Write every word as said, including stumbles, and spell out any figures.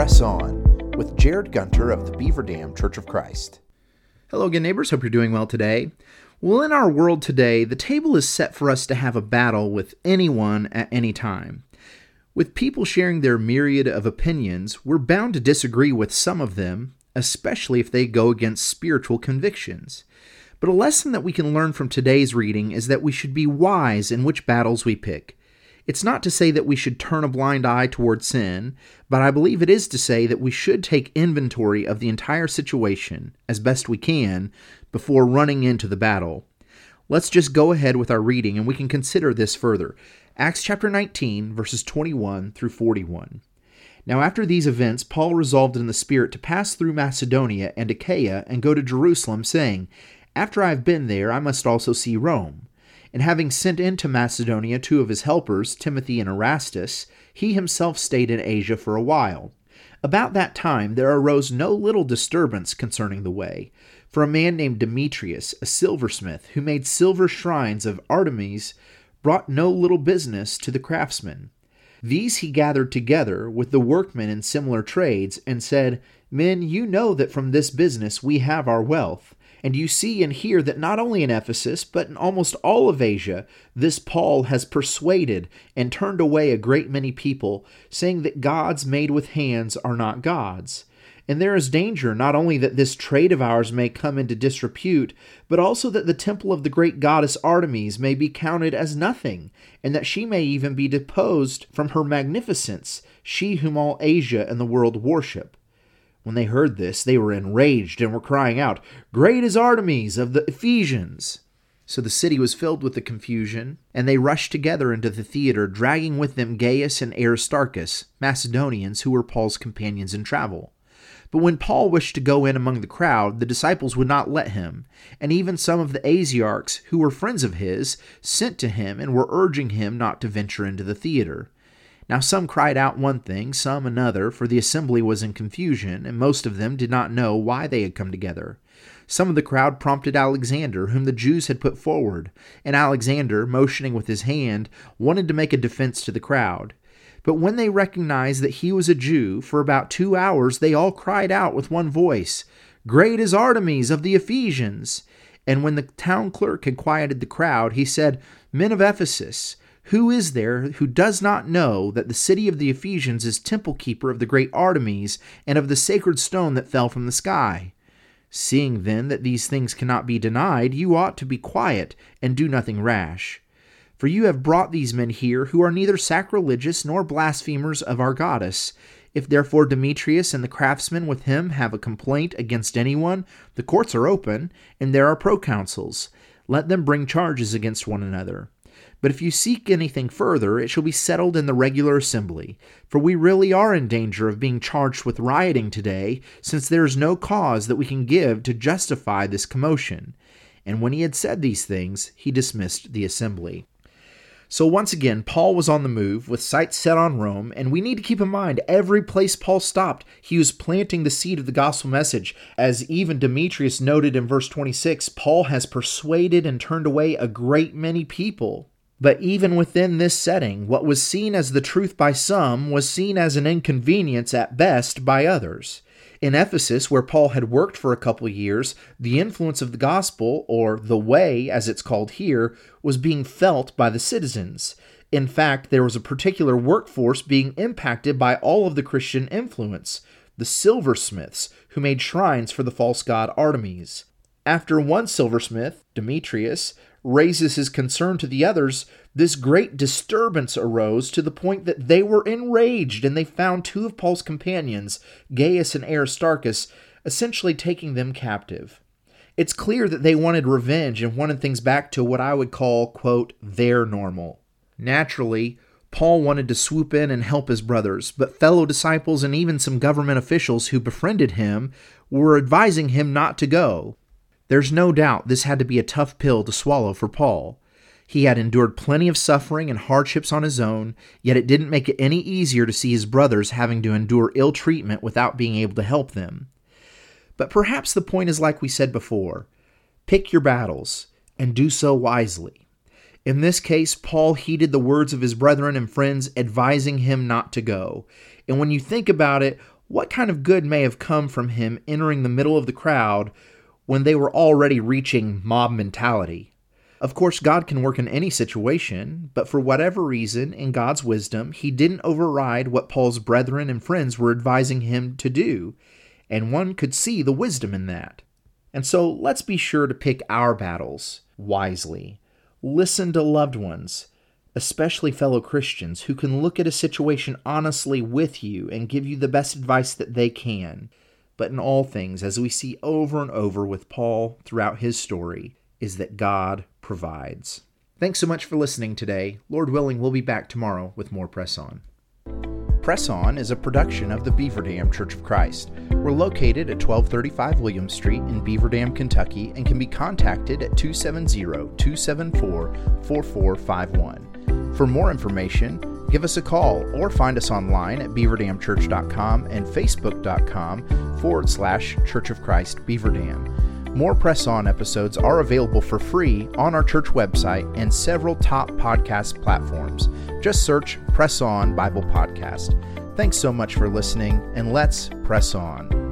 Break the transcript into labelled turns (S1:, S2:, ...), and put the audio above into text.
S1: Press On with Jared Gunter of the Beaver Dam Church of Christ.
S2: Hello again, neighbors. Hope you're doing well today. Well, in our world today, the table is set for us to have a battle with anyone at any time. With people sharing their myriad of opinions, we're bound to disagree with some of them, especially if they go against spiritual convictions. But a lesson that we can learn from today's reading is that we should be wise in which battles we pick. It's not to say that we should turn a blind eye toward sin, but I believe it is to say that we should take inventory of the entire situation, as best we can, before running into the battle. Let's just go ahead with our reading and we can consider this further. Acts chapter nineteen, verses twenty-one through forty-one. Now after these events, Paul resolved in the Spirit to pass through Macedonia and Achaia and go to Jerusalem, saying, After I have been there, I must also see Rome. And having sent into Macedonia two of his helpers, Timothy and Erastus, he himself stayed in Asia for a while. About that time there arose no little disturbance concerning the way. For a man named Demetrius, a silversmith, who made silver shrines of Artemis, brought no little business to the craftsmen. These he gathered together with the workmen in similar trades, and said, Men, you know that from this business we have our wealth. And you see and hear that not only in Ephesus, but in almost all of Asia, this Paul has persuaded and turned away a great many people, saying that gods made with hands are not gods. And there is danger not only that this trade of ours may come into disrepute, but also that the temple of the great goddess Artemis may be counted as nothing, and that she may even be deposed from her magnificence, she whom all Asia and the world worship. When they heard this, they were enraged and were crying out, Great is Artemis of the Ephesians! So the city was filled with the confusion, and they rushed together into the theater, dragging with them Gaius and Aristarchus, Macedonians who were Paul's companions in travel. But when Paul wished to go in among the crowd, the disciples would not let him, and even some of the Asiarchs, who were friends of his, sent to him and were urging him not to venture into the theater. Now some cried out one thing, some another, for the assembly was in confusion, and most of them did not know why they had come together. Some of the crowd prompted Alexander, whom the Jews had put forward, and Alexander, motioning with his hand, wanted to make a defense to the crowd. But when they recognized that he was a Jew, for about two hours they all cried out with one voice, Great is Artemis of the Ephesians! And when the town clerk had quieted the crowd, he said, Men of Ephesus, who is there who does not know that the city of the Ephesians is temple keeper of the great Artemis and of the sacred stone that fell from the sky? Seeing then that these things cannot be denied, you ought to be quiet and do nothing rash. For you have brought these men here who are neither sacrilegious nor blasphemers of our goddess. If therefore Demetrius and the craftsmen with him have a complaint against anyone, the courts are open, and there are proconsuls. Let them bring charges against one another. But if you seek anything further, it shall be settled in the regular assembly. For we really are in danger of being charged with rioting today, since there is no cause that we can give to justify this commotion. And when he had said these things, he dismissed the assembly. So once again, Paul was on the move, with sights set on Rome, and we need to keep in mind, every place Paul stopped, he was planting the seed of the gospel message. As even Demetrius noted in verse twenty-six, Paul has persuaded and turned away a great many people. But even within this setting, what was seen as the truth by some was seen as an inconvenience at best by others. In Ephesus, where Paul had worked for a couple years, the influence of the gospel, or the way as it's called here, was being felt by the citizens. In fact, there was a particular workforce being impacted by all of the Christian influence, the silversmiths, who made shrines for the false god Artemis. After one silversmith, Demetrius, raises his concern to the others, this great disturbance arose to the point that they were enraged, and they found two of Paul's companions, Gaius and Aristarchus, essentially taking them captive. It's clear that they wanted revenge and wanted things back to what I would call, quote, their normal. Naturally, Paul wanted to swoop in and help his brothers, but fellow disciples and even some government officials who befriended him were advising him not to go. There's no doubt this had to be a tough pill to swallow for Paul. He had endured plenty of suffering and hardships on his own, yet it didn't make it any easier to see his brothers having to endure ill treatment without being able to help them. But perhaps the point is like we said before, pick your battles and do so wisely. In this case, Paul heeded the words of his brethren and friends advising him not to go. And when you think about it, what kind of good may have come from him entering the middle of the crowd when they were already reaching mob mentality? Of course, God can work in any situation, but for whatever reason, in God's wisdom, he didn't override what Paul's brethren and friends were advising him to do, and one could see the wisdom in that. And so let's be sure to pick our battles wisely. Listen to loved ones, especially fellow Christians, who can look at a situation honestly with you and give you the best advice that they can. But in all things, as we see over and over with Paul throughout his story, is that God provides. Thanks so much for listening today. Lord willing, we'll be back tomorrow with more Press On. Press On is a production of the Beaver Dam Church of Christ. We're located at twelve thirty-five William Street in Beaver Dam, Kentucky, and can be contacted at two seven zero, two seven four, four four five one. For more information, give us a call or find us online at beaver dam church dot com and facebook.com forward slash Church of Christ Beaver Dam. More Press On episodes are available for free on our church website and several top podcast platforms. Just search Press On Bible Podcast. Thanks so much for listening, and let's press on.